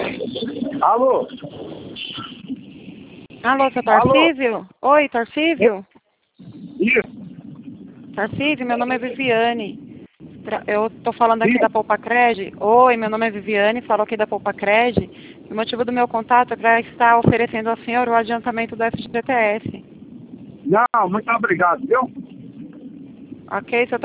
Alô? Alô, seu Tarcísio? Oi, Tarcísio? Isso. Tarcísio, meu nome é Viviane. Eu tô falando aqui da Poupacred. Oi, meu nome é Viviane, falo aqui da Poupacred. O motivo do meu contato é para estar oferecendo ao senhor o adiantamento do FGTS. Não, muito obrigado, viu? Ok, seu